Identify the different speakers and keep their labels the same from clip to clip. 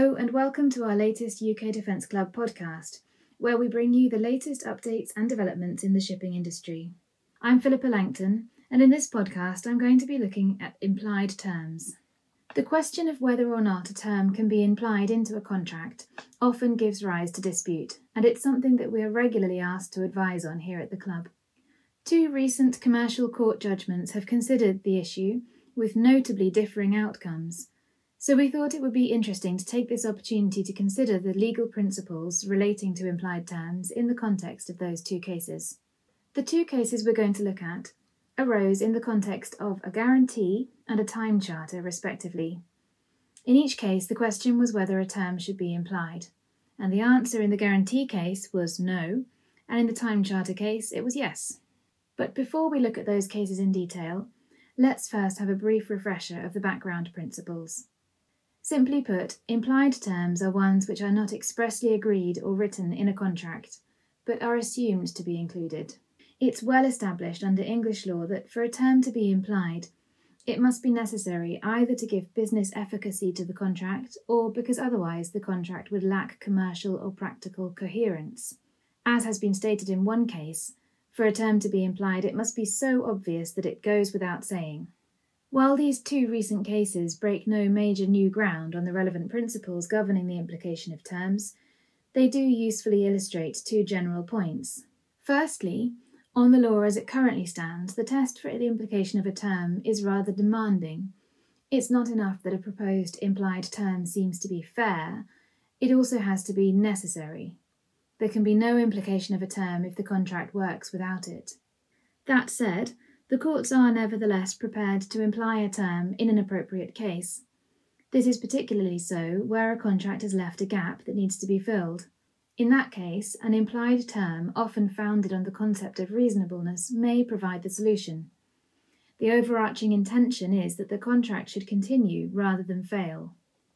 Speaker 1: Hello and welcome to our latest UK Defence Club podcast, where we bring you the latest updates and developments in the shipping industry. I'm Philippa Langton, and in this podcast I'm going to be looking at implied terms. The question of whether or not a term can be implied into a contract often gives rise to dispute, and it's something that we are regularly asked to advise on here at the club. Two recent commercial court judgments have considered the issue, with notably differing outcomes. So we thought it would be interesting to take this opportunity to consider the legal principles relating to implied terms in the context of those two cases. The two cases we're going to look at arose in the context of a guarantee and a time charter, respectively. In each case, the question was whether a term should be implied, and the answer in the guarantee case was no, and in the time charter case it was yes. But before we look at those cases in detail, let's first have a brief refresher of the background principles. Simply put, implied terms are ones which are not expressly agreed or written in a contract, but are assumed to be included. It's well established under English law that for a term to be implied, it must be necessary either to give business efficacy to the contract or because otherwise the contract would lack commercial or practical coherence. As has been stated in one case, for a term to be implied, it must be so obvious that it goes without saying. While these two recent cases break no major new ground on the relevant principles governing the implication of terms, they do usefully illustrate two general points. Firstly, on the law as it currently stands, the test for the implication of a term is rather demanding. It's not enough that a proposed implied term seems to be fair, it also has to be necessary. There can be no implication of a term if the contract works without it. That said, the courts are nevertheless prepared to imply a term in an appropriate case. This is particularly so where a contract has left a gap that needs to be filled. In that case, an implied term, often founded on the concept of reasonableness, may provide the solution. The overarching intention is that the contract should continue rather than fail.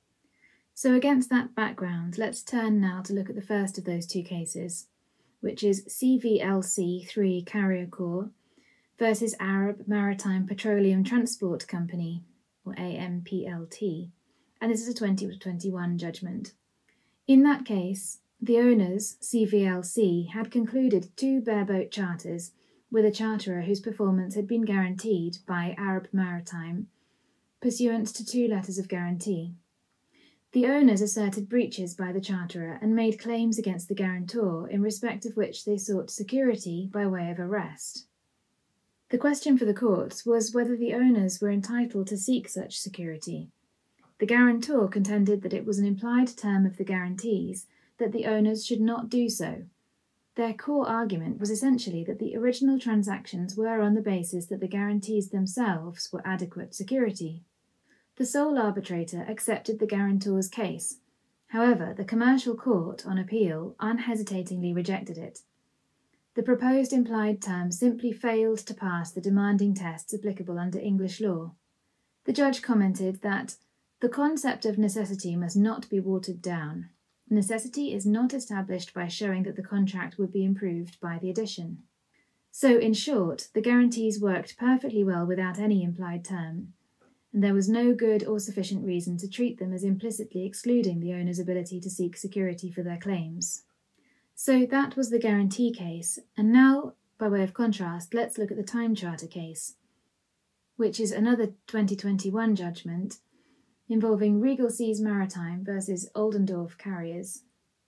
Speaker 1: So against that background, let's turn now to look at the first of those two cases, which is CVLC 3 Carrier Corps versus Arab Maritime Petroleum Transport Company, or AMPLT, and this is a 2021 judgment. In that case, the owners, CVLC, had concluded two bareboat charters with a charterer whose performance had been guaranteed by Arab Maritime, pursuant to two letters of guarantee. The owners asserted breaches by the charterer and made claims against the guarantor in respect of which they sought security by way of arrest. The question for the courts was whether the owners were entitled to seek such security. The guarantor contended that it was an implied term of the guarantees that the owners should not do so. Their core argument was essentially that the original transactions were on the basis that the guarantees themselves were adequate security. The sole arbitrator accepted the guarantor's case. However, the commercial court, on appeal, unhesitatingly rejected it. The proposed implied term simply failed to pass the demanding tests applicable under English law. The judge commented that the concept of necessity must not be watered down. Necessity is not established by showing that the contract would be improved by the addition. So, in short, the guarantees worked perfectly well without any implied term, and there was no good or sufficient reason to treat them as implicitly excluding the owner's ability to seek security for their claims. So that was the guarantee case, and now, by way of contrast, let's look at the time charter case, which is another 2021 judgment involving Regal Seas Maritime versus Oldendorff Carriers,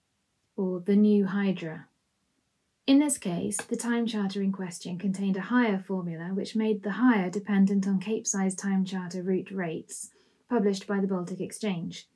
Speaker 1: or the New Hydra. In this case, the time charter in question contained a hire formula which made the hire dependent on Capesize time charter route rates published by the Baltic Exchange.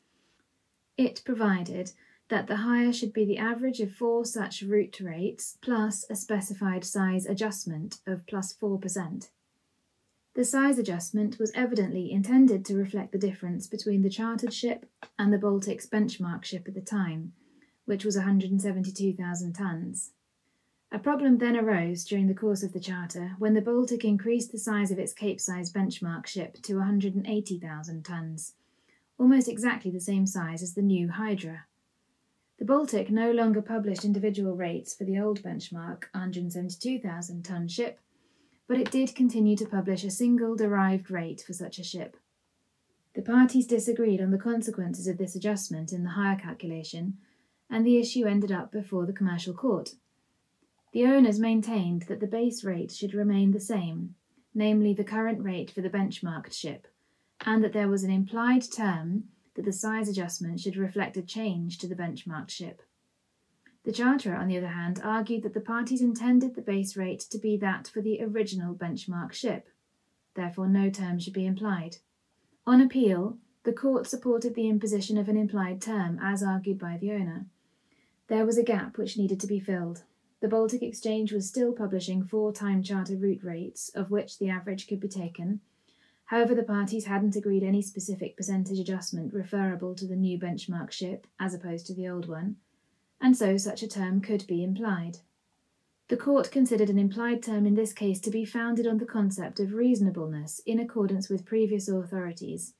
Speaker 1: It provided that the hire should be the average of 4 such route rates plus a specified size adjustment of plus 4%. The size adjustment was evidently intended to reflect the difference between the chartered ship and the Baltic's benchmark ship at the time, which was 172,000 tons. A problem then arose during the course of the charter when the Baltic increased the size of its Capesize benchmark ship to 180,000 tons, almost exactly the same size as the New Hydra. The Baltic no longer published individual rates for the old benchmark 172,000 ton ship, but it did continue to publish a single derived rate for such a ship. The parties disagreed on the consequences of this adjustment in the hire calculation, and the issue ended up before the Commercial Court. The owners maintained that the base rate should remain the same, namely the current rate for the benchmarked ship, and that there was an implied term that the size adjustment should reflect a change to the benchmarked ship. The charterer, on the other hand, argued that the parties intended the base rate to be that for the original benchmark ship. Therefore, no term should be implied. On appeal, the court supported the imposition of an implied term, as argued by the owner. There was a gap which needed to be filled. The Baltic Exchange was still publishing 4 time charter route rates, of which the average could be taken. However, the parties hadn't agreed any specific percentage adjustment referable to the new benchmark ship, as opposed to the old one, and so such a term could be implied. The court considered an implied term in this case to be founded on the concept of reasonableness in accordance with previous authorities.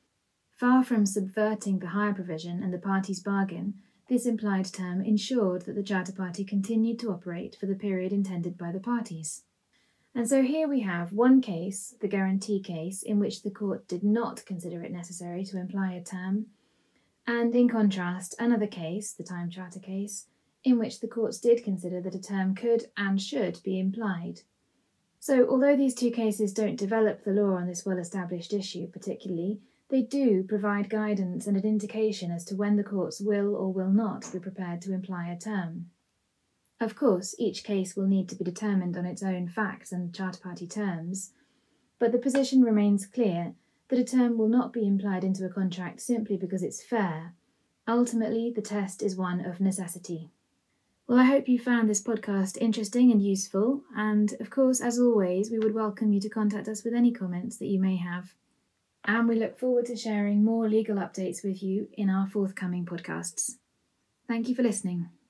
Speaker 1: Far from subverting the hire provision and the parties' bargain, this implied term ensured that the charter party continued to operate for the period intended by the parties. And so here we have one case, the guarantee case, in which the court did not consider it necessary to imply a term, and in contrast, another case, the time charter case, in which the courts did consider that a term could and should be implied. So, although these 2 cases don't develop the law on this well-established issue particularly, they do provide guidance and an indication as to when the courts will or will not be prepared to imply a term. Of course, each case will need to be determined on its own facts and charter party terms, but the position remains clear that a term will not be implied into a contract simply because it's fair. Ultimately, the test is one of necessity. Well, I hope you found this podcast interesting and useful, and of course, as always, we would welcome you to contact us with any comments that you may have. And we look forward to sharing more legal updates with you in our forthcoming podcasts. Thank you for listening.